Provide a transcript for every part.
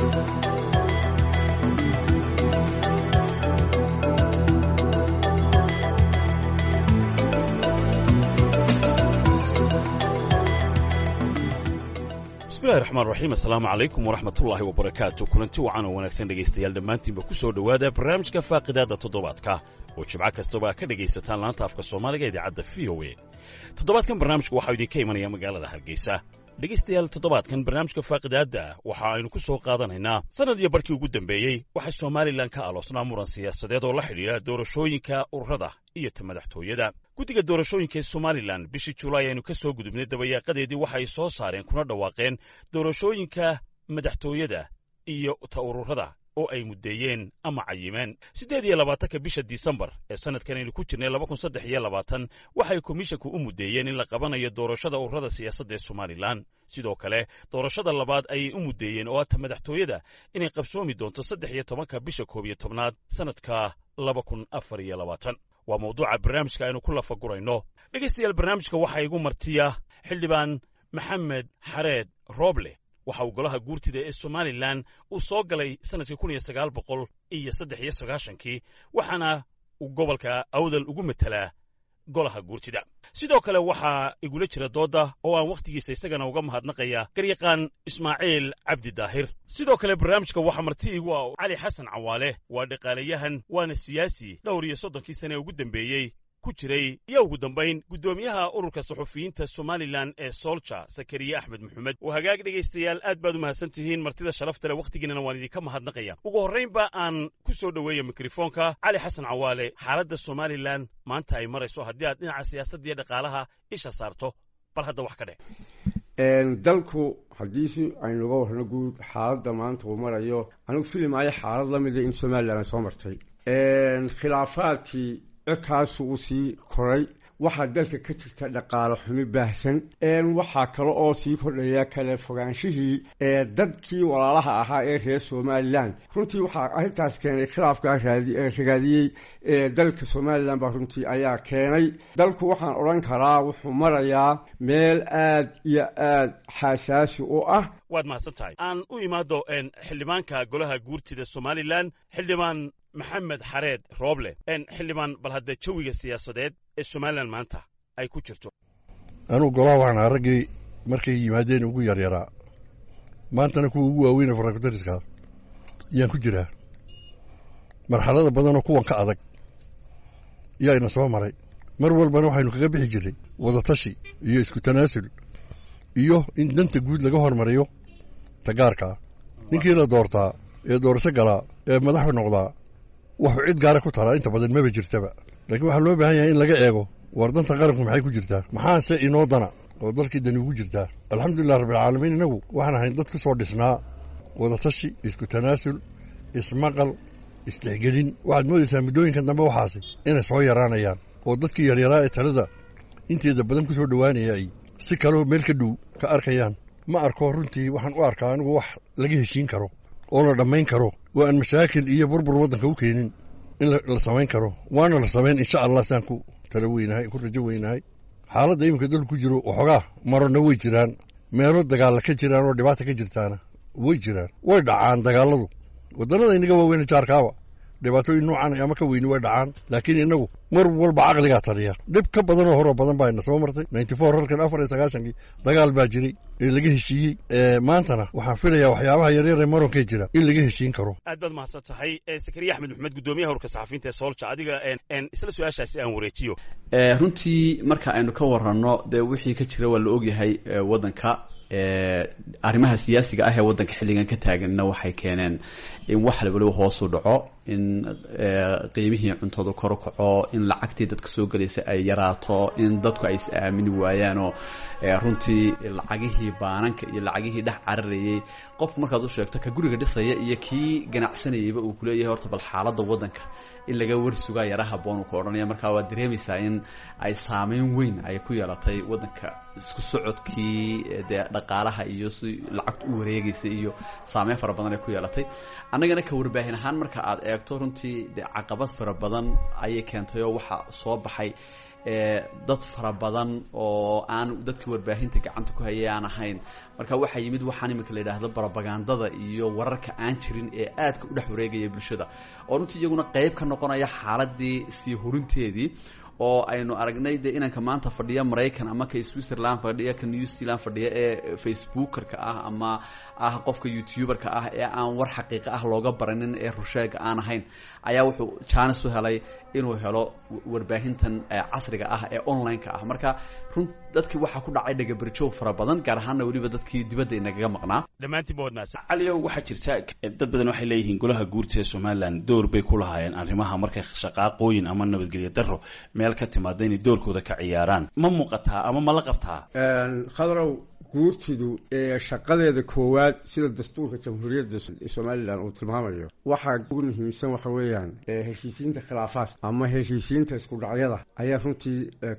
bismillahi raxmaan raxiim assalaamu calaykum waraxmatullaahi wabarakaatu kulanti wacan oo wanaagsan dhegaystayaal dhammaantiinba ku soo dhowaada barnaamijka faaqidaadda toddobaadka oo jimco kastaba ka dhegaysataan laanta afka soomaaliga idaacadda v o a toddobaadkan barnaamijku waxaa idinka imanaya magaalada hargeysa dhegaystayaal toddobaadkan barnaamijka faaqidaadda waxa aynu ku soo qaadanaynaa sannad iyo barkii ugu dambeeyey waxaa somalilan ka aloosnaa muran siyaasadeed oo la xidhiidha doorashooyinka ururada iyo ta madaxtooyada guddiga doorashooyinka ee somalilan bishii julaay aynu ka soo gudubnay dabayaaqadeedii waxa ay soo saareen kuna dhawaaqeen doorashooyinka madaxtooyada iyo ta ururada oo ay muddeeyeen ama cayimeen 8 bisha Disembar ee sanadkan aynu ku jirnay 2023 waxay komishanku u muddeeyeen in la qabanayo doorashada ururada siyaasadda ee Somaliland sidoo kale doorashada labaad ay u muddeeyeen oo ta madaxtooyada inay qabsoomi doonto 13 bisha 11 sanadka 2024 waa mawduuca barnaamijka aynu ku lafagurayno dhegaystayaal barnaamijka waxa igu martiya xildhibaan maxamed xareed rooble waxa uu golaha guurtida ee Somaliland uu soo galay sanadkii 1993 waxaana uu gobolka awdal ugu metelaa golaha guurtida sidoo kale waxa igula jira dooda oo aan waqtigiisa isagana uga mahadnaqaya garyaqaan Ismaaciil Cabdi Daahir sidoo kale barnaamijka waxa marti igu ah Cali Xasan Cawaale waa dhaqaalayahan waana siyaasi dhowr iyo 30 sano ugu dambeeyay ku jiray iyo ugu dambeyn gudoomiyaha ururka saxufiyiinta Somaliland ee Solcha Sakariya Axmed Maxamed oo hagaag dhageystayaal aad baad u mahadsantihiin martida sharafta leh waqtigiina waan idinka mahadnaqaya ugu horeynba aan ku soo dhaweeyo mikrofoonka Cali Xasan Cawaale xaaladda Somaliland maanta ay marayso haddii aad dhinaca siyaasadda iyo dhaqaalaha isha saarto bal hadda wax ka dheh dalku hadii aynu uga warno guud xaaladda maanta uu marayo anigu filimaya xaalad la mid ah in Somaliland soo martay khilaafaadkii kaas uu sii koray waxa dalka ka jirta dhaqaale xumi baahsan waxa kale oo sii kordhaya kala fogaanshihii dadkii walaalaha ahaa ee reer Somaliland runtii waxa arrintaas keenay khilaafka ragaadiyay dalka Somaliland baa runtii ayaa keenay dalku waxaan oran karaa wuxuu marayaa meel aad iyo aad xasaasi u ah waad mahadsantahay aan u imaado xildhibaanka golaha guurtida Somaliland xildhibaan maxamed xareed rooble xildhibaan bal hadda jawiga siyaasadeed ee Somaliland maanta ay ku jirto anu golaha waxaan aragay markay yimaadeen ugu yaryaraa maantana kuwa ugu waaweyn farakutariska yaan ku jiraa marxalada badan oo kuwan ka adag yaa ina soo maray mar walbana waxaynu kaga bixi jiray wadatashi iyo isku tanaasul iyo in danta guud laga hormariyo tagaarka ninkii la doortaa ee doorasho galaa ee madax noqdaa wuxuu cid gaar ah ku taraa inta badan ma jirtaba laakiin waxa loo baahan yahay in laga eego wardanta qaranku maxay ku jirtaa maxaase inoo dana oo dalkii dani ugu jirtaa alxamdulillaah rabbil caalamiin inagu waxaan ahayn dad ku soo dhisnaa wadatashi isku tanaasul ismaqal isdhexgelin waxaad moodaysaa muddooyinkan dambe waxaasi inay soo yaraanayaan oo dadkii yaryaraa ee talada inteeda badan ku soo dhowaanaya ay si kaloo meel ka dhow ka arkayaan ma arko runtii waxaan u arkaa anigu wax laga heshiin karo oo la dhammayn karo oo aan mashaakil iyo burbur waddanka u keenin in la samayn karo waana la samayn insha allah saan ku tala weynahay ku rajo weynahay xaaladda iminka dalku ku jiro waxoogaa marona way jiraan meelo dagaalla ka jiraan oo dhibaata ka jirtaana way jiraan way dhacaan dagaalladu waddannada inaga waaweyna jaarkaaba dhibaatooyin noocan ama ka weyni way dhacaan laakiin inagu mar walba caqligaa taliya dhib ka badan oo horoo badan baa ina soo martay 94 halkan 94 dagaal baa jiray ee laga heshiiyey maantana waxaan filayaa waxyaabaha yaryar ee maronkay jira in laga heshiin karo aad baad mahadsantahay Sakariya Axmed Maxamed gudoomiyaha ururka saxafiyiinta ee Solcha adiga isla su'aashaasi aan wareejiyo runtii marka aynu ka waranno wixii ka jira waa la ogyahay waddanka arrimaha siyaasiga ah ee waddanka xilligan ka taaganna waxay keeneen in wax waliba hoos u dhaco in qiimihii cuntada kor u kaco in lacagtii dadka soo galaysa ay yaraato in dadku ay is aamini waayaan oo runtii lacagihii baananka iyo lacagihii dhex cararayay qof markaad u sheegto ka guriga dhisaya iyo kii ganacsanayayba uu ku leeyahay horta bal xaaladda waddanka in laga warsugaa yaraha boon ku odhanaya markaa waa dareemaysaa in ay saameyn weyn ay ku yeelatay waddanka isku socodkii dhaqaalaha iyo si lacagtu u wareegaysa iyo saameyn fara badan ay ku yeelatay annagana ka warbaahin ahaan marka aad eegto runtii caqabad fara badan ayay keentay oo waxa soo baxay dad fara badan oo aan dadkii warbaahinta gacanta ku hayay aan ahayn marka waxaa yimid waxaan iminka la yidhaahdo barabagandada iyo wararka aan jirin ee aadka u dhex wareegaya bulshada oo runtii iyaguna qayb ka noqonaya xaaladii sii horinteedii oo aynu aragnay dee inanka maanta fadhiya Maraykan ama ka Switzerland fadhiya ka New Zealand fadhiya ee Facebookerka ah ama qofka YouTuberka ah ee aan war xaqiiqo ah looga baranin ee rusheega aan ahayn ayaa wuxuu chance u helay inuu helo warbaahintan casriga ah ee online-ka ah marka run dadkii waxa ku dhacay dhagabarjoog fara badan gaar ahaan waliba dadkii dibadda inaga maqnaa dhammaantiin boodnaas caliyo waxa jirta dad badan waxay leeyihiin golaha guurta ee Soomaaliland door bay ku lahaayeen arrimaha markay shaqaaqooyin ama nabadgelyo darro meel ka timaada inay doorkooda ka ciyaaraan ma muuqataa ama ma la qabtaa khadrow guurtidu shaqadeeda koowaad sida dastuurka jamhuuriyadda Soomaaliland uu tilmaamayo waxa ugu muhiimsan waxa weeyaan heshiisiinta khilaafaadka ama heshiisiinta isku dhacyada ayaa runtii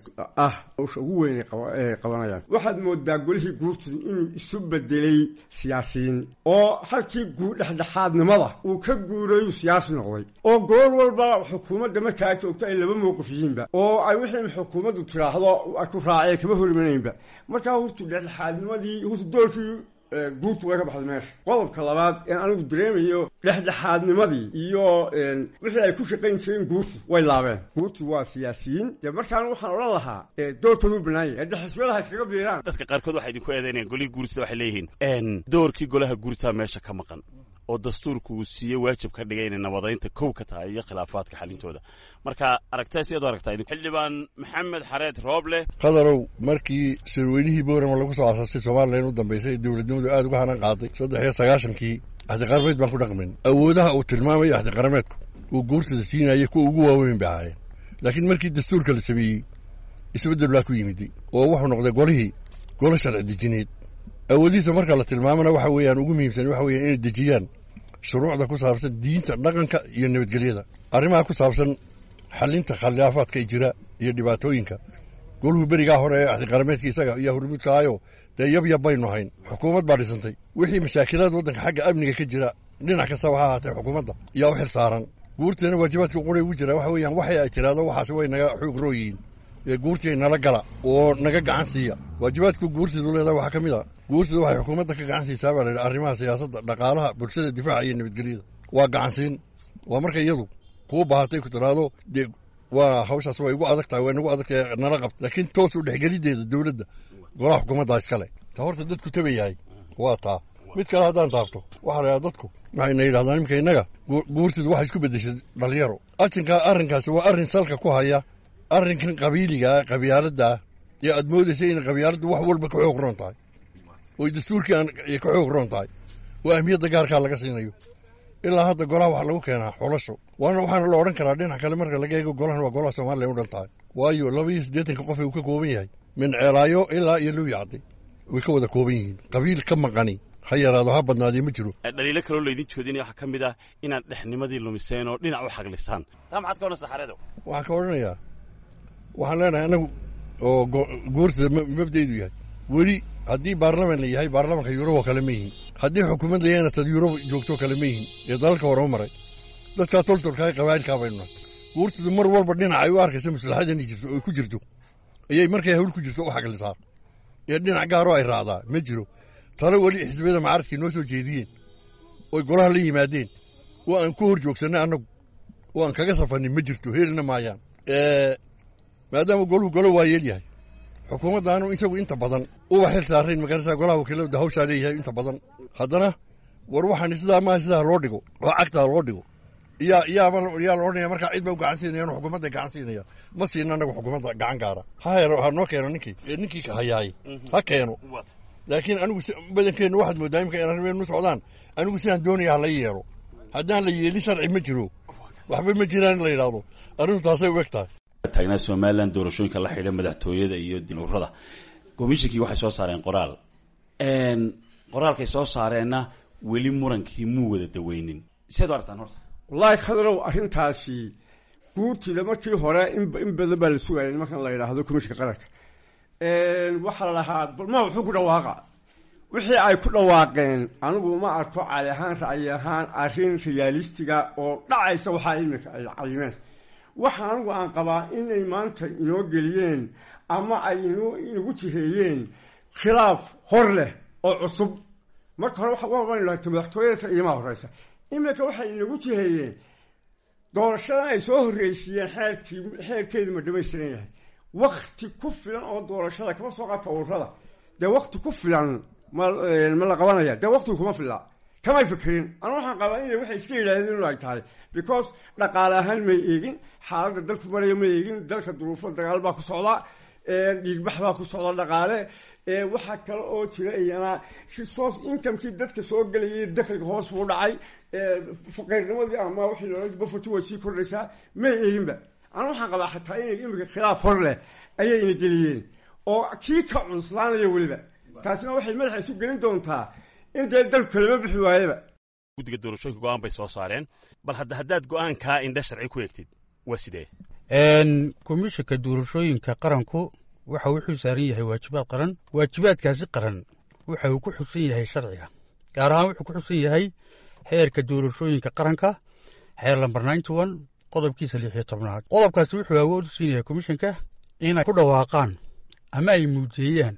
ugu weyn qabanayaan waxaad moodaa golihii guurtidu inuu isu bedelay siyaasiyiin oo halkii dhexdhexaadnimada uu ka guuray siyaasi noqday oo goor walba xukuumadda markaa joogto ay laba mowqif yihiinba oo ay wixii xukuumaddu tiraahdo ku raacay kama horimaneynba markaa hortu dhexdhexaadnimadii hortu doorkii guurtu way ka baxday meesha qodobka labaad ee anigu dareemayo dhexdhexaadnimadii iyo wixii ay ku shaqayn jireen guurtu way laabeen guurtu waa siyaasiyiin dee markaan waxaan odhan lahaa doorkoodu banaayay hadda xisbiyadaha iskaga biiraan dadka qaarkood waxay idinku eedeynayaan golihii guurtada waxay leeyihiin doorkii golaha guurtaa meesha ka maqan oo dastuurku uu siiyey waajib ka dhigay inay nabadaynta kow ka tahay iyo khilaafaadka xalintooda marka aragtaas iyadoo aragtaa xildhibaan maxamed xareed rooble qadarow markii sirweynihii boorama lagu soo asaasay Soomaaliland u dambeysay dawladnimadu aad uga hanan qaaday 93kii ahdiqarmeed baan ku dhaqmin awoodaha uu tilmaamayo ahdiqarmeedku uu guurtada siinayay kuwa ugu waaweyn bay ahaayeen laakiin markii dastuurka la sameeyey isbedel baa ku yimid oo wuxuu noqday golo sharci dejineed awoodiisa marka la tilmaamana waxa weeyaan ugu muhiimsan waxa weeyaan inay dejiyaan shuruucda ku saabsan diinta dhaqanka iyo nabadgelyada arrimaha ku saabsan xalinta khilaafaadka jira iyo dhibaatooyinka goluhu berigaa hore ee ahdiqarmeedka isaga iyo hormuudka ayo dee yab baynu hayn xukuumad baa dhisantay wixii mashaakilada waddanka xagga amniga ka jira dhinac kastaba ha ahaatee xukuumadda yaa u xil saaran guurteena waajibaadka quray ugu jira waxa weeyaan waxay ay tiraahdo waxaas way naga xoog rooyiin ee guurtii nala gala oo naga gacan siiya waajibaadku guurtidu leedahay waxa kamid ah guurtidu waxay xukuumadda ka gacan siisaa baa la yidhi arrimaha siyaasadda dhaqaalaha bulshada difaaca iyo nabadgelyada waa gacansiin waa marka iyadu kuu baahatay ku tiraahdo dee waa hawshaas way igu adag tahay way nagu adag tahay nala qabta laakiin toos u dhexgelideeda dawladda golaha xukuumadda iskale ta horta dadku tabayahay waa taa mid kale haddaan taabto waxaa la yidhaha dadku waxayna yidhahdaan iminka innaga guurtidu waxay isku beddeshay dhalinyaro arrinkaasi waa arrin salka ku haya arrinkan qabiiliga qabyaaladda ee aad moodaysa in qabyaaladdu wax walba ka xoog roon tahay oo dastuurkii ay ka xoog roon tahay oo ahmiyadda gaarkaa laga siinayo ilaa hadda golaha waxa lagu keenaa xulasho waxaana la odhan karaa dhinac kale marka laga eego golahan waa golaha Soomaaliland u dhan tahay waayo 82 qof uu ka kooban yahay min ceelaayo ilaa iyo luu yacday way ka wada kooban yihiin qabiil ka maqani ha yaraado ha badnaadii ma jiro dhaliilo kaloo laydin joodinaya waxaa ka mid ah inaad dhexnimadii lumiseen oo dhinac u xaglisaan taa maxaad ka odhanaysaa xareedo waxaan ka odhanayaa waxaan leenahay anagu oo guurtada mabdaydu yahay weli haddii baarlaman la yahay baarlamanka Yurub oo kale ma yihiin haddii xukuumad la yahayna tad Yurub joogto kale ma yihiin ee dalalka hore u maray dadka toltolka ay qabaayilka baynu nahay guurtadu mar walba dhinac ay u arkayso maslaxadan jirto oo ku jirto ayay markay hawl ku jirto u xaglisaan ee dhinac gaar oo ay raacdaa ma jiro talo wali xisbiyada mucaaradkii noo soo jeediyeen oo golaha la yimaadeen oo aan ku hor joogsanay anagu oo aan kaga safanin ma jirto heelna maayaan maadaama golo waa yeelyahay xukuumaddaanu isagu inta badan uba xil saarayn magarasa golaha wakiilada hawshaa leeyahay inta badan haddana war waxaan sidaa maaha sidaa loo dhigo oo cagtaa loo dhigo yaa la odhanaya markaa cid ba u gacan siinayaan xukuumadda gacan siinaya ma siina anagu xukuumadda gacan gaara ha noo keeno ninkii hayaay ha keeno laakiin anigu badankeennu waxaad moodaa imika in arrimeenu socdaan anigu sidaan doonaya ha la yeelo haddaan la yeelin sharci ma jiro waxba ma jiraan in la yidhaahdo arrintu taasay u eg tahay taagnaa Soomaaliland doorashooyinka la xidhiidha madaxtooyada iyo dinuurada komishinkii waxay soo saareen qoraalkay soo saareenna weli murankii muu wada daweynin sidoo artaan horta wallahi khadrow arrintaasi guurtida markii hore in badan baa la sugayay markan la yidhaahdo komishinka qaranka waxaa la lahaa balma wuxuu ku dhawaaqa wixii ay ku dhawaaqeen anigu ma arko cali ahaan ra'yi ahaan arrin realistiga oo dhacaysa waxaa imika ay cayimeen waxa anigu aan qabaa inay maanta inoo geliyeen ama ay inagu jiheeyeen khilaaf hor leh oo cusub marka hore waxaan lahayd madaxtooyada iimaa horeysa iminka waxay inagu jiheeyeen doorashadan ay soo horreysiiyeen xeerkeedu ma dhamaystiran yahay wakti ku filan oo doorashada kama soo qaata ururada dee wakti ku filan ma la qabanaya dee waktigu kuma filla kamay fikirin anu waxaan qabaa inay waxay iska yidhaahdeen inu ay tahay because dhaqaale ahaan may eegin xaaladda dalku maraya ma eegin dalka duruufo dagaal baa ku socda dhiigbax baa ku socda dhaqaale waxaa kale oo jira iyana resource incomekii dadka soo gelayay dakhliga hoos buu dhacay faqiirnimadii ama wixii loola bafoti way sii kordhaysaa may eeginba anu waxaan qabaa xataa inay imika khilaaf hor leh ayay ina geliyeen oo kii ka cunslaanaya weliba taasina waxay madaxa isu gelin doontaa in dee dalku kalama bixi waayaba guddiga doorashooyinka go-aan bay soo saareen bal haddaad go-aankaa indha sharci ku eegtid waa sidee komishanka doorashooyinka qaranku waxa wuxuu saaran yahay waajibaad qaran waajibaadkaasi qaran waxa uu ku xusan yahay sharciga gaar ahaan wuxuu ku xusan yahay xeerka doorashooyinka qaranka xeer lambar 91 qodobkiisa 16 qodobkaasi wuxuu awood u siinayaa komishanka inay ku dhawaaqaan ama ay muujeeyaan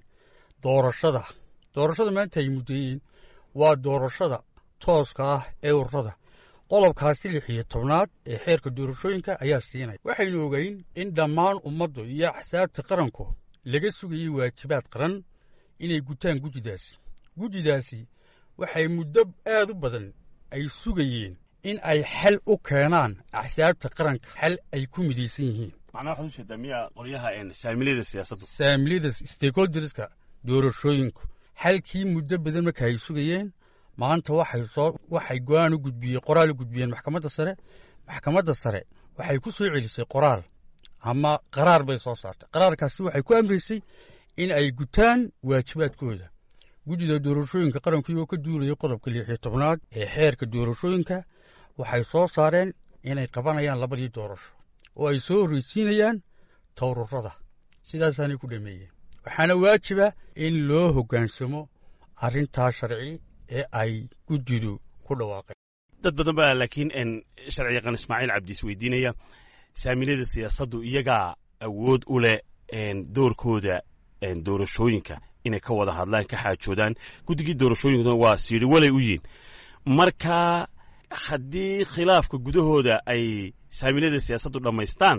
doorashada maanta ay muujeeyeen waa doorashada tooska ah ee ururada qodobkaasi 16 ee xeerka doorashooyinka ayaa siinaya waxaynu ogeyn in dhammaan ummaddu iyo axsaabta qaranku laga sugayay waajibaad qaran inay gutaan guddidaasi waxay muddo aad u badan ay sugayeen in ay xal u keenaan axsaabta qaranka xal ay ku midaysan yihiin macnaha waxaad u jeedaa miyaa qolyaha saamiliyada siyaasaddu saamiliyada stakeholderska doorashooyinku xalkii muddo badan marka ay sugayeen maanta waxay go'aan u gudbiyeen qoraal u gudbiyeen maxkamadda sare waxay ku soo celisay qoraal ama qaraar bay soo saartay qaraarkaasi waxay ku amraysay in ay gutaan waajibaadkooda guddida doorashooyinka qaranku iyagoo ka duulaya qodobka 16 ee xeerka doorashooyinka waxay soo saareen inay qabanayaan labadii doorasho oo ay soo horreysiinayaan towrurada sidaasaanay ku dhameeyeen waxaana waajiba in loo hoggaansamo arrintaa sharci ee ay guddidu ku dhawaaqeen dad badan baa laakiin sharci yaqaan ismaaciil cabdi isweydiinaya saamiliyada siyaasaddu iyagaa awood u leh doorkooda doorashooyinka inay ka wada hadlaan ka xaajoodaan guddigii doorashooyinkuna waa siiri walay u yihiin marka haddii khilaafka gudahooda ay saamiliyada siyaasaddu dhammaystaan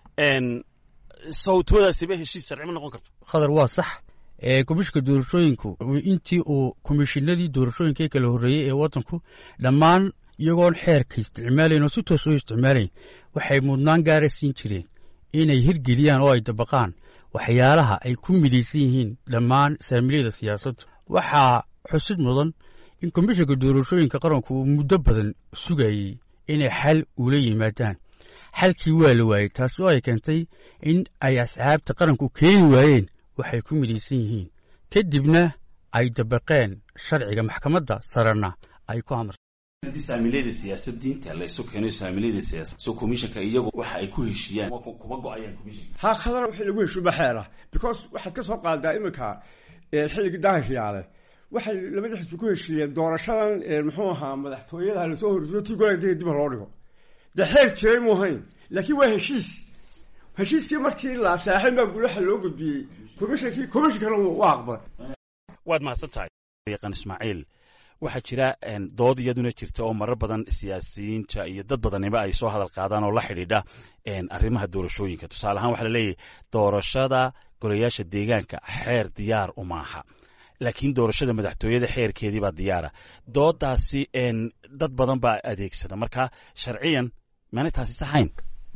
sawtoodaasiba heshiis sharci ma noqon karto khadar waa sax komishanka doorashooyinku intii uu komishinadii doorashooyinka ee kala horreeyey ee waddanku dhammaan iyagoon xeerka isticmaalayn oo si toos oo isticmaalayn waxay mudnaan gaara siin jireen inay hirgeliyaan oo ay dabaqaan waxyaalaha ay ku midaysan yihiin dhammaan saamiliyada siyaasaddu waxaa xusid mudan in komishanka doorashooyinka qaranku uu muddo badan sugayey inay xal ula yimaadaan xalkii waa la waayey taasi oo ay keentay in ay asxaabta qaranku keeni waayeen waxay ku midaysan yihiin kadibna ay dabaqeen sharciga maxkamadda sarena ay ku amartay saamiliyada siyaasad diinta la isu keeno saamiliyada siyaasad soo komishanka iyagu waxa ay ku heshiiyaan kuma go'ayaan komishanka ha khadar wixii lagu heshiiyo baxeera because waxaad ka soo qaadaa iminka xilliga daahiryaale waxay labada xisbi ku heshiiyeen doorashadan muxuu ahaa madaxtooyada la soo horreeyo tii gobolka dib loo dhigo de xeer jiray mu ahayn laakiin waa heshiiskii markii la saaxiib baa gulaha loo gudbiyey komishankana waa aqbalay waad mahadsan tahay yaqaan ismaaciil waxaa jira dood iyaduna jirta oo marar badan siyaasiyiinta iyo dad badaniba ay soo hadal qaadaan oo la xidhiidha arrimaha doorashooyinka tusaale ahaan waxaa laleeyahay doorashada golayaasha deegaanka xeer diyaar uma aha laakiin doorashada madaxtooyada xeerkeedii baa diyaara doodaasi dad badan baa adeegsada marka sharciyan maanay taasi saxayn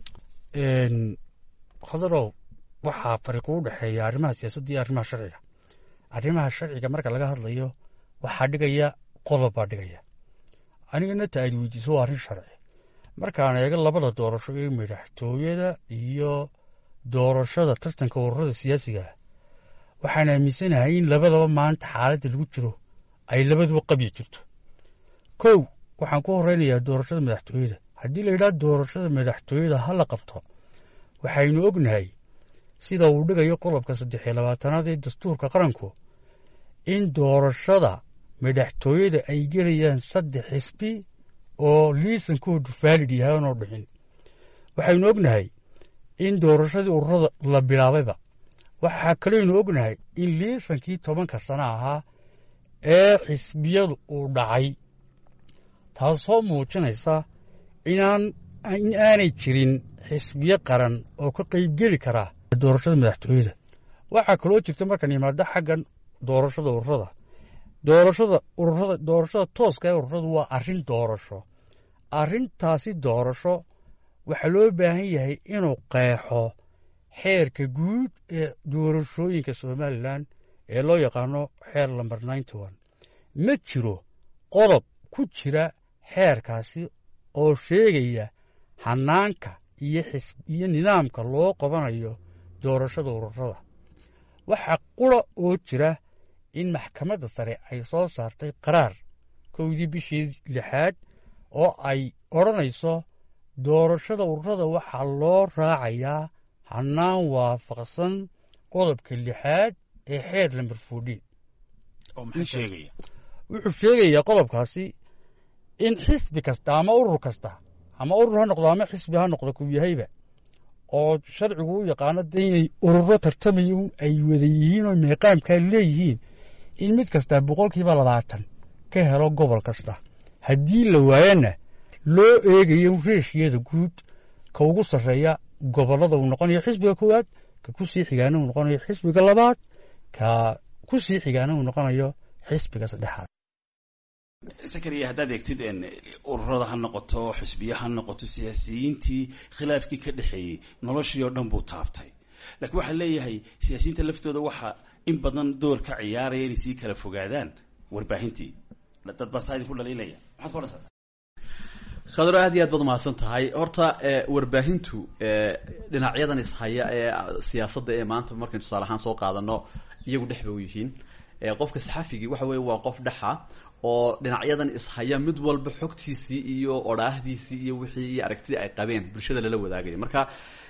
khadarow waxaa fariiqo u dhexeeya arrimaha siyaasadda iyo arrimaha sharciga marka laga hadlayo waxaa dhigaya qodob baa dhigaya anigana ta aad weydiiso waa arrin sharci markaan eego labada doorasho ee madaxtooyada iyo doorashada tartanka ururada siyaasiga ah waxaan aaminsanahay in labadaba maanta xaaladda lagu jiro ay labaduba qabyi jirto kow waxaan ku horeynayaa doorashada madaxtooyada haddii la yidhaha doorashada madaxtooyada ha la qabto waxaynu ognahay sida uu dhigayo qodobka 23aad ee dastuurka qaranku in doorashada madaxtooyada ay gelayaan 3 xisbi oo liisankoodu faalid yahay oonoo dhixin waxaynu ognahay in doorashadii ururada la bilaabayba waxaa kaleynu ognahay in liisankii 10 sano ahaa ee xisbiyadu uu dhacay taasoo muujinaysa in aanay jirin xisbiyo qaran oo ka qaybgeli kara doorashada madaxtooyada. waxaa kaloo jirta markaan yimaado xaggan doorashada ururada doorashada tooska ee ururadu waa arrin doorasho. arrintaasi doorasho waxaa loo baahan yahay inuu qeexo xeerka guud ee doorashooyinka somalilan ee loo yaqaano xeer lamber 91. ma jiro qodob ku jira xeerkaasi oo sheegaya hanaanka iyo nidaamka loo qabanayo doorashada ururada. waxaa qura oo jira in maxkamadda sare ay soo saartay qaraar 1 bishii 6 oo ay odhanayso doorashada ururada waxaa loo raacayaa hanaan waafaqsan qodobka 6 ee xeer lamber 14. wuxuu sheegayaa qodobkaasi in xisbi kasta ama urur kasta ama urur ha noqdo ama xisbi ha noqdo ku yahayba oo sharcigu u yaqaano inay ururo tartamayo ay wada yihiin oo meeqaamkaa leeyihiin in mid kasta 20% ka helo gobol kasta. haddii la waayana loo eegayo reeshiyada guud ka ugu sarreeya gobollada uu noqonayo xisbiga koowaad, ka ku sii xigaana uu noqonayo xisbiga labaad, ka ku sii xigaana uu noqonayo xisbiga saddexaad. sakariya haddaad eegtid ururada ha noqoto xisbiya ha noqoto siyaasiyiintii khilaafkii ka dhexeeyey noloshii oo dhan buu taabtay. laakiin waxaa leeyahay siyaasiyiinta laftooda waxaa in badan door ka ciyaaraya inay sii kala fogaadaan warbaahintii. dad baa saa idinku dhaliilaya, maxaad ku odhansataa? khadro aad iyo aad baad umahadsan tahay. horta warbaahintu dhinacyadan ishaya ee siyaasadda ee maanta markaynu tusaale ahaan soo qaadano iyagu dhex bay u yihiin. qofka saxafigii waxa weeye waa qof dhexa oo dhinacyadan ishaya mid walba xogtiisii iyo odhaahdiisii iyo wixii iyo aragtidii ay qabeen bulshada lala wadaagaya. marka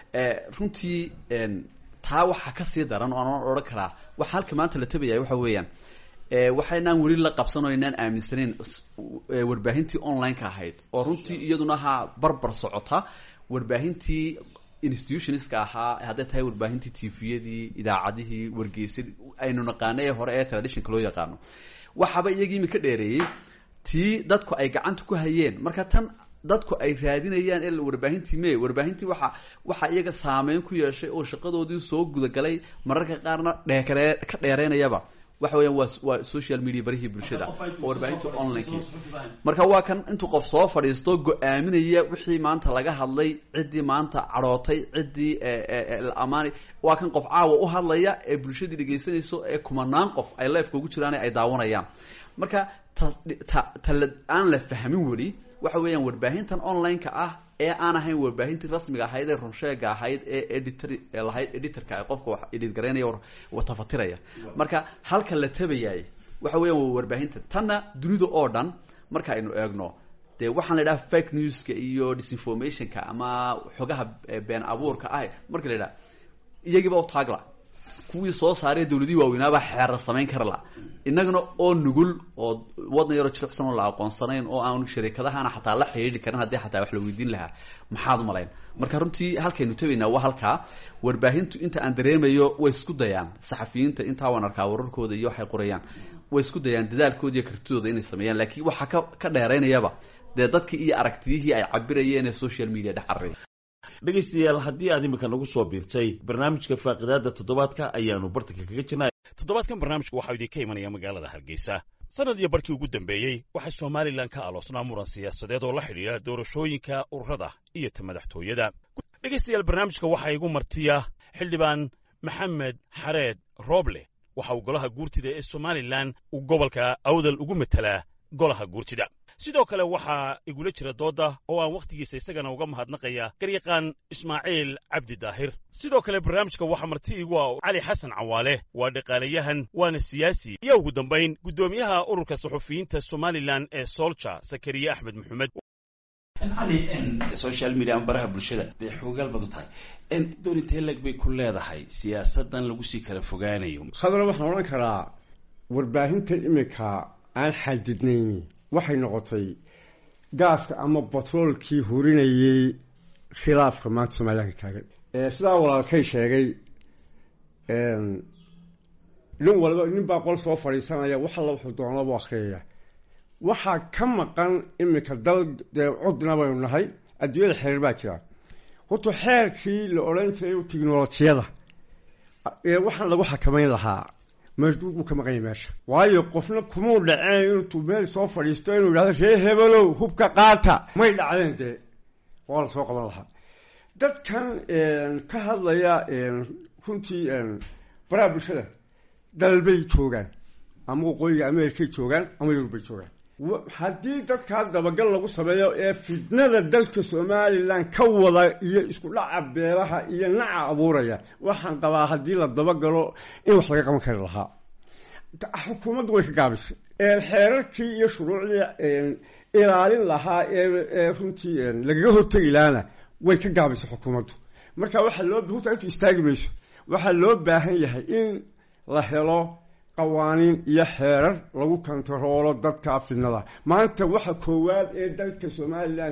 runtii taa waxaa kasii daran oo aan odhan karaa waxa halka maanta la tabayay waxa weeyaan waxaynaan weli la qabsan oo inaan aaminsanayn warbaahintii online-ka ahayd oo runtii iyaduna ha barbar socota warbaahintii institutionska ahaa, hadday tahay warbaahintii tviyadii, idaacadihii, wargeysadii aynu naqaano ee hore ee traditionka loo yaqaano. waxaaba iyagii imika dheereeyey tii dadku ay gacanta ku hayeen. marka tan dadku ay raadinayaan ee warbaahintii warbaahintii waxa iyaga saameyn ku yeeshay oo shaqadoodii soo gudagalay, mararka qaarna ka dheereynayaba waxa weeyaan waa social media barihii bulshada oo warbaahinta online. marka waa kan intuu qof soo fadhiisto go-aaminaya wixii maanta laga hadlay, ciddii maanta cadhootay, ciddii la amaanay. waa kan qof caawa u hadlaya ee bulshadii dhegaysanayso ee kumanaan qof ay live ugu jiraan ay daawanayaan. marka aan la fahmin weli waxa weeyaan warbaahintan online-ka ah ee aan ahayn warbaahintii rasmiga ahayd ee runsheega ahayd ee lahayd editorka qofka wax edit garaynaya oo tafatiraya. marka halka la tabayay waxa weeyaan waa warbaahinta tanna dunida oo dhan marka aynu eegno dee waxaan la idhaha fake newska iyo disinformationka ama xogaha been abuurka ah marka la idhaha iyagiiba u taagla kuwii soo saaray dawladii waaweynaaba xeerar samayn kara la. innagana oo nugul oo wadna yaroo jiricsan oo la aqoonsanayn oo aan shirkadahana xataa la xiriiri karin haddii xataa wax la weydiin lahaa maxaad u malayn. marka runtii halkaynu tabaynaa waa halkaa. warbaahintu inta aan dareemayo way isku dayaan, saxafiyiinta intaa waan arkaa wararkooda iyo waxay qorayaan way isku dayaan dadaalkooda iyo kartidooda inay sameeyaan. laakiin waxaa ka dheeraynayaba dee dadkii iyo aragtiyihii ay cabirayeen ee social media dhex carray. dhegaystayaal haddii aad imika nagu soo biirtay barnaamijka faaqidaada toddobaadka ayaanu bartanka kaga jirnay. toddobaadkan barnaamijku waxaa idinka imanaya magaalada hargeysa. sanad iyo barkii ugu dambeeyey waxaa somalilan ka aloosnaa muran siyaasadeed oo la xidhiidha doorashooyinka ururada iyo ta madaxtooyada. dhegaystayaal barnaamijka waxaa igu martiya xildhibaan maxamed xareed rooble. waxa uu golaha guurtida ee somalilan uu gobolka awdal ugu matelaa golaha guurtida. sidoo kale waxaa igula jira dooda oo aan wakhtigiisa isagana uga mahadnaqaya garyaqaan ismaaciil cabdi daahir. sidoo kale barnaamijka waxaa marti igu ah cali xasan cawaale, waa dhaqaalayahan waana siyaasi, iyo ugu dambayn guddoomiyaha ururka saxufiyiinta somalilan ee soolja sakariye axmed maxamed. cali social media ama baraha bulshada dee xoogaal bad u tahay doonintee leg bay ku leedahay siyaasadan lagu sii kala fogaanayo? khadra waxaan odhan karaa warbaahinta imika aan xadidnayni waxay noqotay gaaska ama batroolkii hurinayey khilaafka maanta somaliland ka taagan sidaa walaalkay sheegay nin baa qol soo fadhiisanaya wax alla wuxuu doonaba akhriyaya waxaa ka maqan iminka dal dee cudna baynu nahay adduunyada xeer baa jira horta xeerkii la odhan jiray tiknolojiyada waxaan lagu xakamayn lahaa meesduud buu ka maqanya meesha waayo qofna kumuu dhaceen intuu meel soo fadhiisto inuu yidhahdo ree hebelow hubka qaata may dhacdeen dee waa la soo qaban lahaa dadkan ka hadlaya runtii baraha bulshada dalbay joogaan ama waqooyiga amerikay joogaan ama yurubay joogaan haddii dadkaa dabagal lagu sameeyo ee fidnada dalka somalilan ka wada iyo isku dhaca beelaha iyo naca abuuraya waxaan qabaa haddii la dabagalo in wax laga qaban kari lahaa xukuumaddu way ka gaabisay xeerarkii iyo shuruucdii ilaalin lahaa ee runtii lagaga hortegi lahaana way ka gaabisay xukuumaddu marka waxaa loo huta intu istaagi mayso waxaa loo baahan yahay in la helo qawaaniin iyo xeerar lagu kontaroolo dadka fidnada maanta waxa koowaad ee dalka somalilan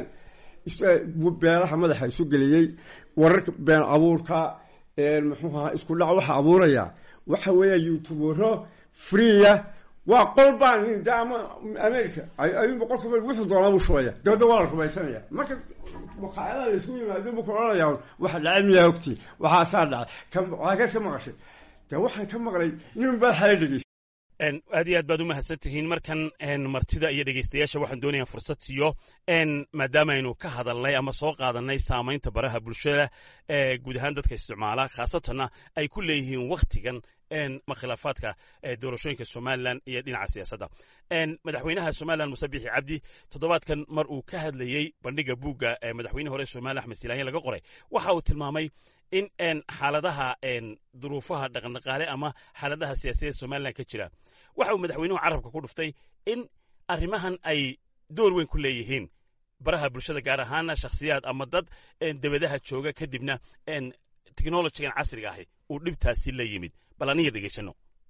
beelaha madaxa isu geliyey wararka been abuurka muxuu ahaa isku dhac waxa abuuraya waxa weeya youtubero freeya waa qolbaan ama america ayuu boqolka wuxuu doonaa buu shubaya dawladda waa la rumaysanaya marka maqaayadaha la isugu yimaado buu ka odhanaya waxa dhacay miyaa ogti waxaa saa dhacay waxaa ka maqashay dee waxaan ka maqlay nin baa xala dhegeysta aad iyo aad baad u mahadsan tihiin markan martida iyo dhegeystayaasha waxaan doonayaa fursad siiyo maadaama aynu ka hadalnay ama soo qaadanay saamaynta baraha bulshada guud ahaan dadka isticmaala khaasatanna ay ku leeyihiin wakhtigan khilaafaadka doorashooyinka somalilan iyo dhinaca siyaasadda madaxweynaha somalilan muse biixi cabdi toddobaadkan mar uu ka hadlayey bandhiga buugga madaxweyne hore somalilan axmed silaahin laga qoray waxa uu tilmaamay in xaaladaha duruufaha dhaqandhaqaale ama xaaladaha siyaasadeed somalilan ka jira waxa uu madaxweynuhu carabka ku dhuftay in arrimahan ay door weyn ku leeyihiin baraha bulshada gaar ahaana shakhsiyaad ama dad debadaha jooga kadibna technologigan casriga ahi uu dhibtaasi la yimid bal aniga dhegaysano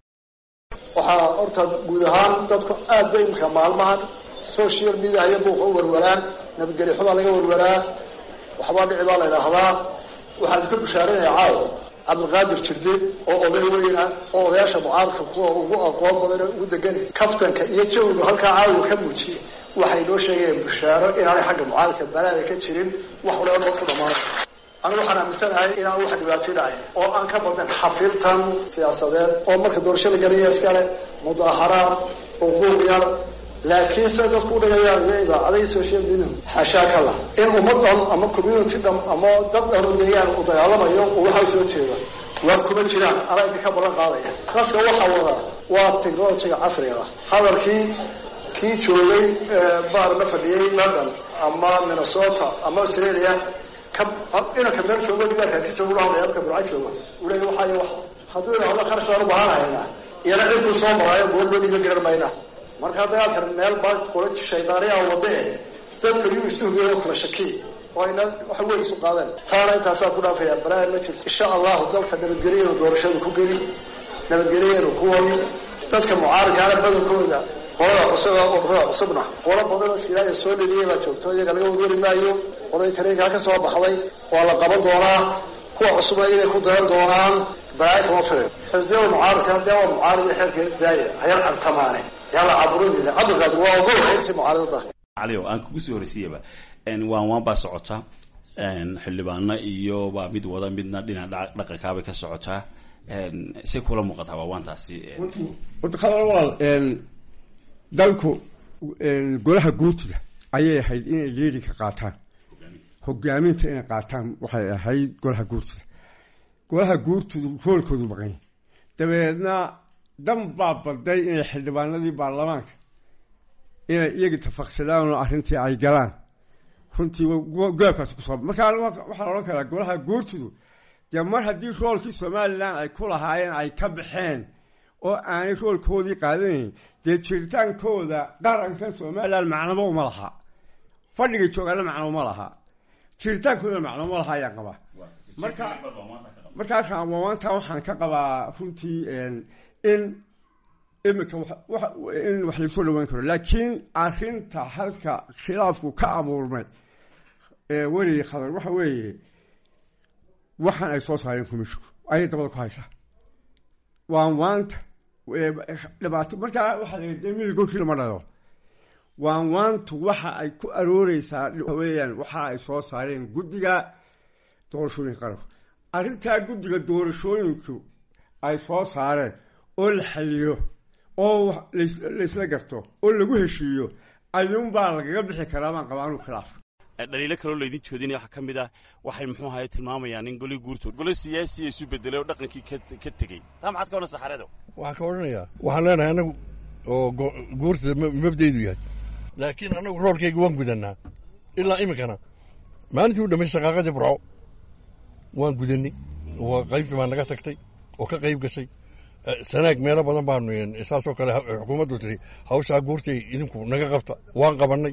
waxaa horta guud ahaan dadku aad bay imika maalmahan social media iyo buuqa u warwaraan nabadgelyo xubaa laga warwaraa waxbaa dhici baa la idhaahdaa waxaan idinku bishaaranaya caawo cabdilqaadir jirde oo oday weyna oo odayaasha mucaaradka kuwa ugu aqoon badan ugu degan kaftanka iyo jawigu halkaa caawo ka muujiyey waxay noo sheegayeen bishaaro inaanay xagga mucaaradka balaada ka jirin wax walba noo ku dhammaanay anigu waxaan aaminsanahay inaan wax dhibaato dhacayn oo aan ka badan xafiltan siyaasadeed oo marka doorasho la geliya iskale mudaaharaad xuquuq yar laakiin se dadku u dhigayaan iyo idaacadahi social media xashaa ka lah in ummad dhan ama community dhan ama dad dhan u deegaan u dagaalamayo oo waxaa soo jeeda waa kuma jiraan anaa idinka ballan qaadaya naska waxaa wadaa waa technologiga casriga ah hadalkii kii joogay baar la fadhiyey london ama minnesota ama australia inanka meel joogo gidaarka inti joogo lahadlaya halka burca jooga uu leeya waxaayo wax hadduu idhaahdo kharash baan u baahanahaynaa iyana cidkuu soo maraayo goolba dhiiba garan mayna marka haddaad tar meel baa kula shaydaaniyaa wada dadka yuu istuhbiya oo kala shaki oo ayna waxa weyn isu qaadeen taana intaasaa ku dhaafaya balaa ma jirto insha allahu dalka nabadgelyeenu doorashadu ku geli nabadgelyeenu ku wadi dadka mucaaradkaana badankooda qolada cusub oo ururada cusubna qola badanoo silaaya soo dheliyay baa joogto iyaga laga warwari maayo qoladii tareenkaa ka soo baxday waa la qaban doonaa kuwa cusubna inay ku dayan doonaan balaayo kama filayo xisbiyada mucaaradkana dee waa mucaarad xeerkeeda daaya hayal cartamaane yaa la caburinayna cabdilqaadir waa ogolka intii mucaaradada caliyo aan kugu soo horeysiiyaba waan baa socota xildhibaano iyo baa mid wada midna dhinaca dhaqankaabay ka socotaa say kula muuqataa waa waantaasi walaal dalku golaha guurtida ayay ahayd inay liidinka qaataan hogaaminta inay qaataan waxay ahayd golaha guurtida golaha guurtidu roolkoodu maqan dabeedna dan baa baday inay xildhibaanadii baarlamaanka inay iyagii tafaqsadaan oo arrintii ay galaan runtii goobkaasi kusoo markaa waxaa la odhan karaa golaha guurtidu dee mar haddii roolkii somalilan ay ku lahaayeen ay ka baxeen oo aanay roolkoodii qaadanayn dee jiritaankooda qarankan somalilan macnaba uma laha fadhigay joogaana macno uma laha jiritaankooda macno uma laha ayaan qabaa markaa maanta waxaan ka qabaa runtii in imika in wax laysoo dhaweyn karo laakiin arrinta halka khilaafku ka abuurmay weli khadar waxa weeye waxaan ay soo saareen kumishku ayay dabada ku haysaa waan waanta dhibaato markaa waxaa la milgoodkii lama dhalo waan waantu waxa ay ku arooreysaa weeyaan waxa ay soo saareen guddiga doorashooyinka qaranka arrintaa guddiga doorashooyinku ay soo saareen oo la xaliyo oo laysla garto oo lagu heshiiyo ayuunbaa lagaga bixi karaa baan qabaa anuu khilaaf dhaliilo kaloo laydin joodinaya waxaa ka mid ah waxay muxuu ahaye tilmaamayaan in goli guurtood gole siyaasiya isu bedelay oo dhaqankii ka tegey taa maxaad ka odhanaysaa xareedo waxaan ka odhanayaa waxaan leenahay annagu oo guurta mabdaydu yahay laakiin annagu roolkayga waan gudanaa ilaa iminkana maalintii u dhamay shaqaaqadii burco waan gudanay oo qaybtii baa naga tagtay oo ka qayb gashay sanaag meelo badan baanu saasoo kale xukuumaddu tiri hawshaa guurtay idinku naga qabta waan qabannay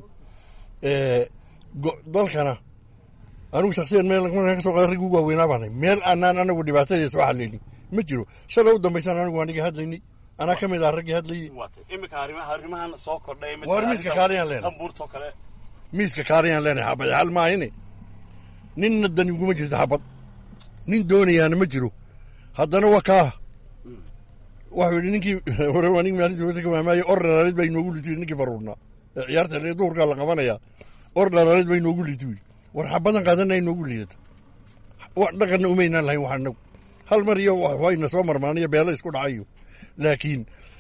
dalkana anigu shaksiyan meel markaan ka soo qaada raggi ugu waaweynaa baanay meel aanaan anagu dhibaatadii soo xallaynin ma jiro shalay u dambaysaan anigu waan iga hadlaynay anaa ka mid ah raggii hadlayay imika arrimahan soo kordhay waar miiska kaariyaan leenahay buurtoo kale miiska kaariyaan leenahay xabad xal maahine ninna dani uguma jirto xabad nin doonayaana ma jiro haddana waa kaa waxuu yidhi ninkii hore waa nin maalintii wata ka maamaayay ordharaalid baa inoogu liitay ninkii faruurnaa ciyaarta le duhurkaa la qabanayaa ordharaalid baa inoogu liitay yidhi war xabadan qaadanaa inoogu liidata dhaqanna umaynaan lahayn wax anagu hal mar iyo wayna soo marmaaniyo beelo isku dhacayo laakiin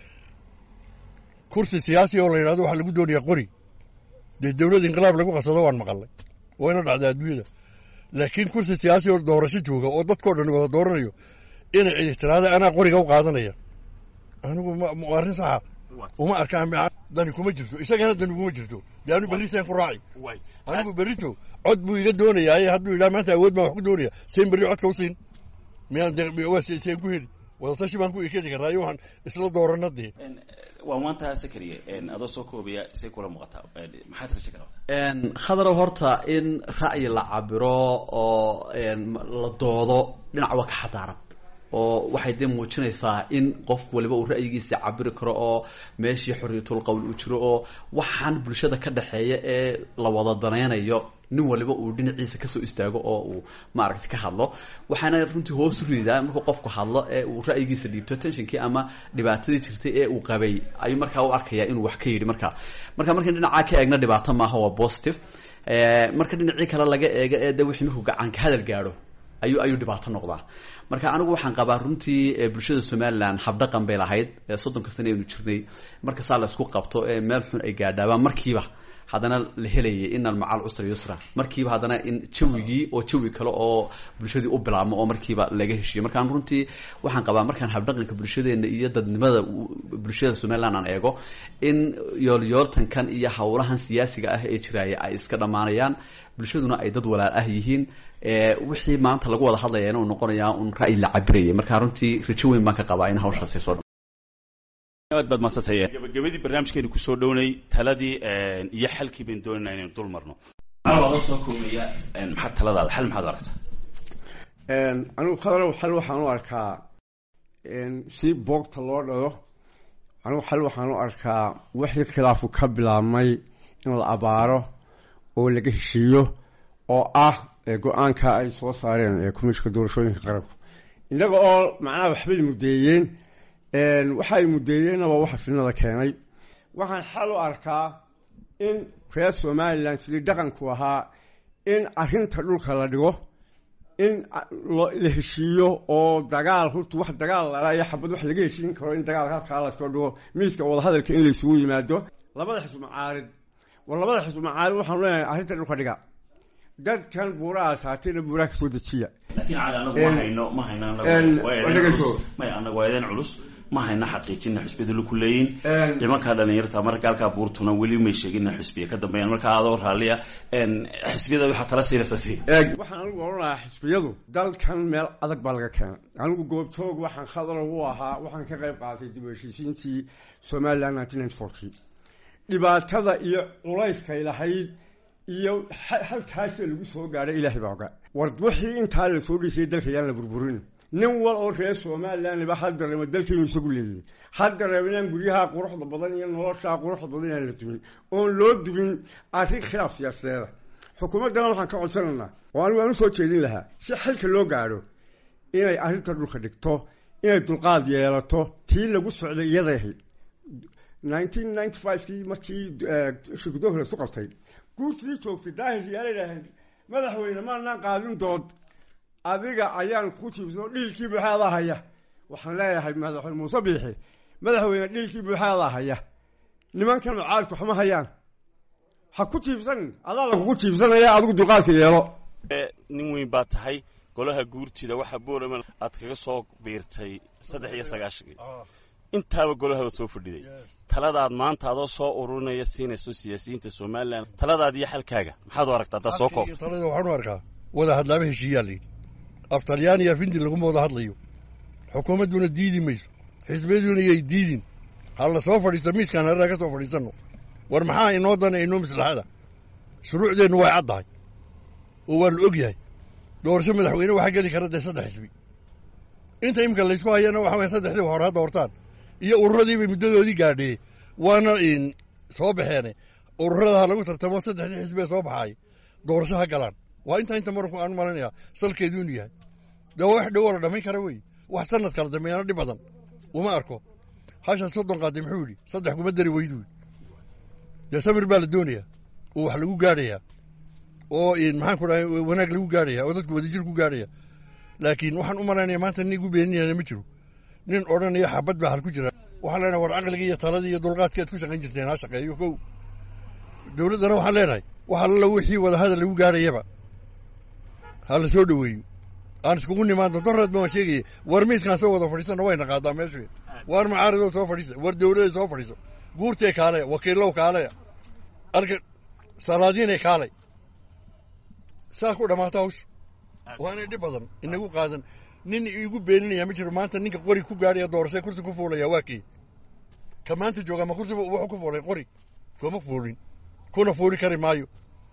kursi siyaasi oo la yidhahdo waxaa lagu doonayaa qori dee dawlad inqilaab lagu qasado waan maqalnay wayna dhacdaa adduunyada laakiin kursi siyaasi oo doorasho jooga oo dadkao dhan wada dooranayo inay cidi tiraada anaa qoriga u qaadanaya anigu arrin saxa uma arkaan dani kuma jirto isagana dani kuma jirto dee anu berrisaan ku raaci anigu berrito cod buu iga doonayaa hadduu yidhaha maanta awood baan wax ku doonaya seen berri codka u siin miyaan ku heli wadatashi baan ku ikedi karaayo waxaan isla doorana dee waa maanta sakariye adoo soo koobaya say kula muuqataa maxaad raja ka khadarow horta in ra'yi la cabiro oo la doodo dhinac waa ka xadaaran oo waxay dee muujinaysaa in qof waliba uu ra'yigiisa cabiri karo oo meeshii xorriyatul qowl uu jiro oo waxaan bulshada ka dhexeeya ee la wada danaynayo nin waliba uu dhinaciisa kasoo istaago oo uu maaragtay ka hadlo waxaana runtii hoos u ridaa markuu qofku hadlo ee uu ra'yigiisa dhiibto tensionkii ama dhibaatadii jirtay ee uu qabay ayuu markaa u arkayaa inuu wax ka yidhi markaan dhinacaa ka eegna dhibaato maaha waa positive marka dhinacii kale laga eego ee de wixii markuu gacanka hadal gaadho ayuu dhibaato noqdaa marka anigu waxaan qabaa runtii bulshada somalilan habdhaqan bay lahayd 30 sano aynu jirnay marka saa la isku qabto meel xun ay gaadhaabaan markiiba haddana la helayay in almacal cusra yusra markiiba haddana in jawigii oo jawi kale oo bulshadii u bilaabmo oo markiiba laga heshiiyo markaan runtii waxaan qabaa markaan habdhaqanka bulshadeena iyo dadnimada bulshada somaliland aan eego in yoolyooltankan iyo howlahan siyaasiga ah ee jiraaya ay iska dhammaanayaan bulshaduna ay dad walaal ah yihiin wixii maanta lagu wada hadlaya inuu noqonayaa un ra'yi la cabirayay markaa runtii rajo weyn baan ka qabaa in hawshaasi soo aad baad maasantay gabagabadii barnaamijkeenu kusoo dhownay taladii iyo xalkii baynu doonayna inaynu dul marno alaa soo koobaya maxaad taladaada xal maxaad aragtaa anigu khadalow xal waxaan u arkaa si boogta loo dhalo anigu xal waxaan u arkaa wixii khilaafu ka bilaabmay in la abaaro oo laga heshiiyo oo ah go-aanka ay soo saareen komishinka doorashooyinka qaranku innaga oo macnaha waxbay muddeeyeen waxay muddeeyeenna waa waxa fidnada keenay waxaan xal u arkaa in reer somalilan sidii dhaqanku ahaa in arrinta dhulka la dhigo in la heshiiyo oo dagaal horta wax dagaal lalaya xabad wax laga heshiin karo in dagaal halkaa lasoo dhigo miiska wadahadalka in laysugu yimaado labada xisb macaarid waxaan leenahay arrinta dhulka dhiga dadkan buuraha saatayna buuraha kasoo dejiya laakiin cali anagu ma hayno anagu waa eedan culus ma hayna xaqiijina xisbiyada laku leeyiin nimankaa dhalinyarta marka halkaa buurtuna weli may sheegin xisbiya ka dambeeyaan markaa adoo raalliya xisbiyada waxaa tala siinaysa si waxaan anigu odhanayaa xisbiyadu dalkan meel adag baa laga keenay anigu goobjoog waxaan khadalow u ahaa waxaan ka qayb qaatay dib u heshiisiintii somaliland 1994 dhibaatada iyo culayskay lahayd iyo halkaasa lagu soo gaadhay ilaahay baa oga war wixii intaa la soo dhisay dalka yaan la burburin nin wal oo reer somalilandba hal dareemo dalkeenu isagu leeyahay hal dareeminaan guryaha quruxda badan iyo nolosha quruxda badan aan la dumin oon loo dubin arrin khilaaf siyaasadeeda xukuumaddana waxaan ka codsanaynaa oo anigu aan u soo jeedin lahaa si xalka loo gaadho inay arrinta dhulka dhigto inay dulqaad yeelato tii lagu socday iyaday ahayd 1995kii markii shirgudoonka la isku qabtay guurtii joogtay daahir yaalay dhaaheen madaxweyne maanaan qaadin dood adiga ayaan ku jiibsano dhiilkii buuxaadaa haya waxaan leeyahay madaxweyne muuse biixi madaxweyne dhiilkii buuxaadaa haya nimankan mucaaridku waxma hayaan ha ku jiibsanin adaa lagugu jiibsanaya adigu dulqaadka yeelo nin weyn baa tahay golaha guurtida waxaa boorama aad kaga soo biirtay 93 intaaba golaha soo fadhiday taladaad maanta adoo soo ururinaya siinayso siyaasiyiinta Soomaaliland taladaad iyo xalkaaga maxaad u aragtaa taas soo koob talada waxaan u arkaa wada hadlaaba heshiiyaalay aftalyaaniya findi lagu wada hadlayo xukuumaduna diidi mayso xisbiyaduna ay diidin hal soo fadhiista miiskan harra ka soo fadhiisano war maxaa inoo dan inoo maslaxada shuruucdeenu way caddahay oo waa la og yahay doorasho madaxweyne waxa gali kara 3 xisbi inta imka la isku hayana waxa weyn 3 hore hadda hortaan iyo ururadii bay muddadoodii gaadhay waana in soo baxeen ururada lagu tartamo 3 xisbi soo baxay doorasho ha galaan waa inta marku aan malinaya salkeedu inuu yahay wax dhow la dhamay kara way wax sanad kala dameeyana dhib badan uma arko hasha soddon qaadim xuuli 3 kuma dari weydu sabir baa la doonaya oo wax lagu gaadhaya oo in maxaan ku dhahay wanaag lagu gaadhaya oo dadku wadajir ku gaadhaya laakiin waxaan u malaynayaa maanta nin ugu beeninayna ma jiro nin odhanaya xabad baa hal ku jira waxaan leenahay war aqliga iyo taladii iyo dulqaadkeed ku shaqayn jirteen ha shaqeeyo kow dawladdana waxaan leenahay waxa la wixii wada hadal lagu gaadhayaba ha la soo dhaweeyo aan iskugu nimaadno dorreed baan sheegayay war miiskaan soo wada fadhiisano wayna qaadaa meesha war macaaridoo soo fadhiisa war dawladda soo fadhiiso guurtee kaale wakiilow kaale arka salaadiinay kaalay saa ku dhamaata hawsha waana dhib badan inagu qaadan nin igu beeninaya ma jiro maanta ninka qori ku gaadhaya doorashay kursi ku fuulaya waa kii ka maanta jooga ma kursi wuxuu ku fuulay qori kuma fuulin kuna fuuli kari maayo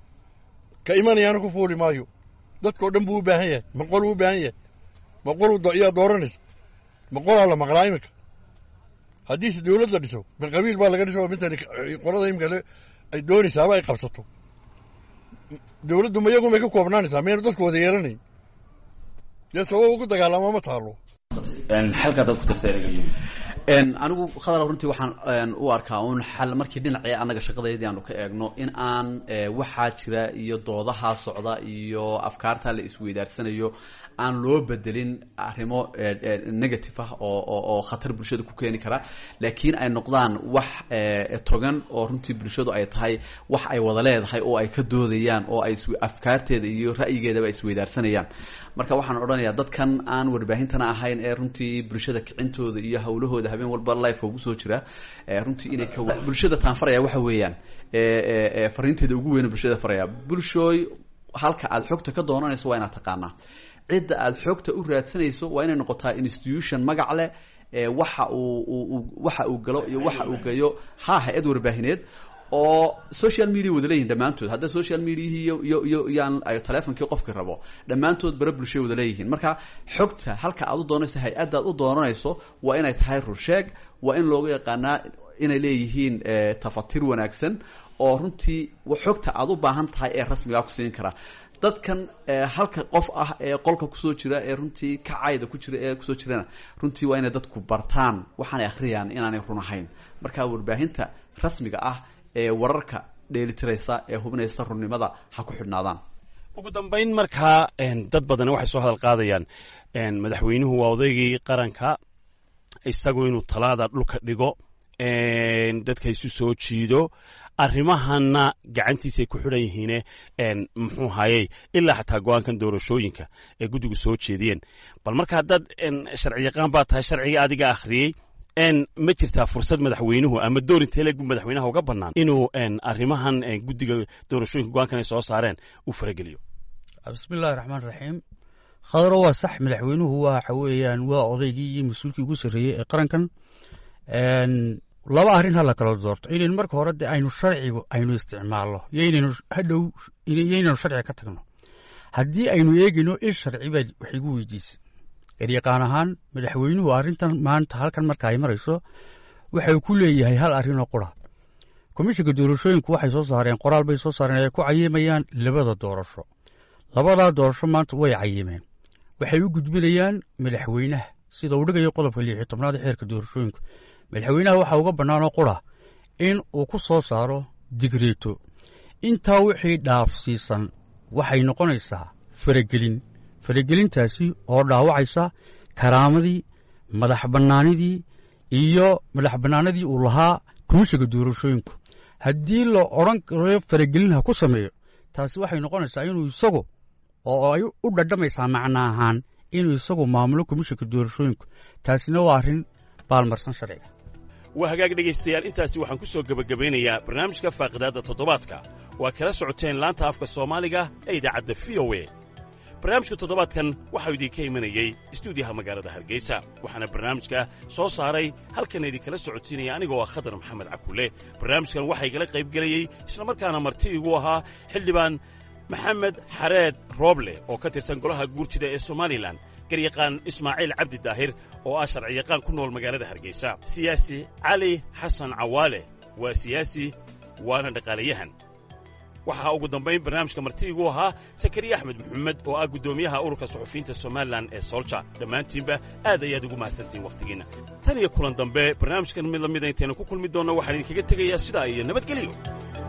ka imanayaana ku fuuli maayo dadkoo dhan buu u baahan yahay maqol u baahan yahay maqol yaa dooranaysa maqolaa la maqlaa imika haddiise dawlad la dhiso min qabiil baa laga dhiso mintan qolada imika ay doonaysaaba ay qabsato dawladdu ma iyagu may ka koobnaanaysaa mayna dadku wada yeelanayn dee sabab ugu dagaalama ma taalo xalka dad ku tirtay anigu khadar runtii waxaan u arkaa un xal markii dhinacii anaga shaqadeedii aanu ka eegno in aan waxaa jira iyo doodaha socda iyo afkaarta la isweydaarsanayo aan loo bedelin arrimo negative ah oo khatar bulshada ku keeni kara laakiin ay noqdaan wax togan oo runtii bulshadu ay tahay wax ay wada leedahay oo ay ka doodayaan oo ay afkaarteeda iyo ra'yigeedaba ay isweydaarsanayaan marka waxaan odhanayaa dadkan aan warbaahintana ahayn ee runtii bulshada kicintooda iyo hawlahooda habeen walba life ugu soo jira runtii inay ka bulshada taanfaraya waxa weeyaan fariinteeda ugu weyn bulshada faraya bulshooy halka aad xogta ka doonanayso waa inaad taqaanaa cidda aad xogta u raadsanayso waa inay noqotaa institution magac leh waxa uu galo iyo waxa uu gayo hay-ad warbaahineed oo social media wada leeyihin dhammaantood hadda social mediahii iyo yaan ay teleefonkii qofkii rabo dhammaantood bara bulshay wada leeyihiin marka xogta halka aad u doonayso hay-addaad u doonanayso waa inay tahay rursheeg waa in looga yaqaanaa inay leeyihiin tafatir wanaagsan oo runtii xogta aad u baahan tahay ee rasmigaa ku siin kara dadkan halka qof ah ee qolka kusoo jira ee runtii kacayda ku jira ee kusoo jirana runtii waa inay dadku bartaan waxaanay akhriyaan inaanay run ahayn marka warbaahinta rasmiga ah ee wararka dheelitiraysa ee hubinaysa runnimada ha ku xidhnaadaan ugu dambayn markaa dad badan waxay soo hadal qaadayaan madaxweynuhu waa odaygii qaranka isagu inuu talaada dhulka dhigo dadka isu soo jiido arrimahana gacantiisay ku xidhan yihiine muxuu hayey ilaa xataa go-aankan doorashooyinka ee guddigu soo jeediyeen bal marka haddaad sharci yaqaan baa tahay sharciga adiga akhriyey ma jirtaa fursad madaxweynuhu ama door intee leeg madaxweynaha uga bannaan inuu arrimahan guddiga doorashooyinka go-aankan ay soo saareen uu farageliyo bismillahi raxmaan raxiim khadaro waa sax madaxweynuhu waxa weeyaan waa odaygii iyo mas-uulkii ugu sarreeyey ee qarankan laba arrin ha la kala doorto inaynu marka hore de aynu sharcigu aynu isticmaalno yoynaynu hadhow yoynaynu sharciga ka tagno haddii aynu eegayno il sharci baa wax igu weydiisay garyaqaan ahaan madaxweynuhu arrintan maanta halkan marka ay marayso waxay ku leeyahay hal arrinoo qura komishinka doorashooyinku waxay soo saareen qoraal bay soo saareen ay ku cayimayaan labada doorasho. labadaa doorasho maanta way cayimeen, waxay u gudbinayaan madaxweynaha sida uu dhigayo qodobka 16 ee xeerka doorashooyinka. madaxweynaha waxaa uga bannaan oo qura in uu ku soo saaro digreeto. intaa wixii dhaafsiisan waxay noqonaysaa faragelintaasi oo dhaawacaysa karaamadii madax bannaanidii uu lahaa komishinka doorashooyinku. haddii la odhan karo faragelinha ku sameeyo, taasi waxay noqonaysaa inuu isagu oo ay u dhadhamaysaa macno ahaan inuu isagu maamulo komishinka doorashooyinku. taasina waa arrin baalmarsan sharciga. waa hagaag dhegaystayaal, intaasi waxaan ku soo gebagabaynayaa barnaamijka faaqidaadda toddobaadka. waa kala socoteen laanta afka soomaaliga ee idaacadda VOA. barnaamijka toddobaadkan waxaa idinka imanayey istuudiyaha magaalada Hargeysa. waxaana barnaamijka soo saaray halkan idinkala socodsiinaya anigoo ah Khadar Maxamed Cakuule. barnaamijkan waxaa igala qayb gelayey islamarkaana marti igu ahaa xildhibaan maxamed xareed rooble oo ka tirsan golaha guurtida ee Somalilan, garyaqaan Ismaaciil Cabdi Daahir oo ah sharciyaqaan ku nool magaalada Hargeysa, siyaasi Cali Xasan Cawaale waa siyaasi waana dhaqaalayahan. waxaa ugu dambayn barnaamijka marti igu ahaa Sakariya Axmed Maxamed oo ah guddoomiyaha ururka suxufiyiinta Somalilan ee Solja. dhammaantiinba aad ayaad ugu mahadsantihiin wakhtigiinna. tan iyo kulan dambe barnaamijkan mid la mid intaynu ku kulmi doonno waxaan idinkaga tegayaa sidaa iyo nabadgelyo.